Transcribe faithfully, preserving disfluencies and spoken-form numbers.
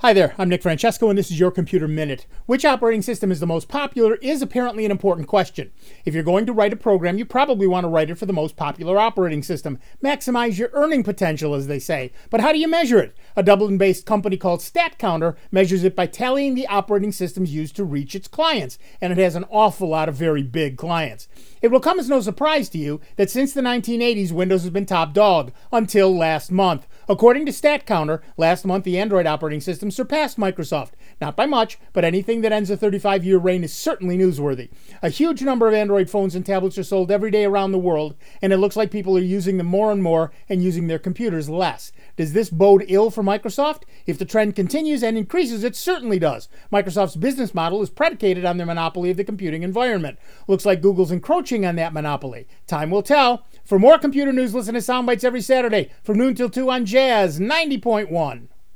Hi there, I'm Nick Francesco, and this is your Computer Minute. Which operating system is the most popular is apparently an important question. If you're going to write a program, you probably want to write it for the most popular operating system. Maximize your earning potential, as they say. But how do you measure it? A Dublin-based company called StatCounter measures it by tallying the operating systems used to reach its clients, and it has an awful lot of very big clients. It will come as no surprise to you that since the nineteen eighties, Windows has been top dog, until last month. According to StatCounter, last month the Android operating system surpassed Microsoft. Not by much, but anything that ends a thirty-five-year reign is certainly newsworthy. A huge number of Android phones and tablets are sold every day around the world, and it looks like people are using them more and more and using their computers less. Does this bode ill for Microsoft? If the trend continues and increases, it certainly does. Microsoft's business model is predicated on their monopoly of the computing environment. Looks like Google's encroaching on that monopoly. Time will tell. For more computer news, listen to Soundbites every Saturday from noon till two on Jazz ninety point one.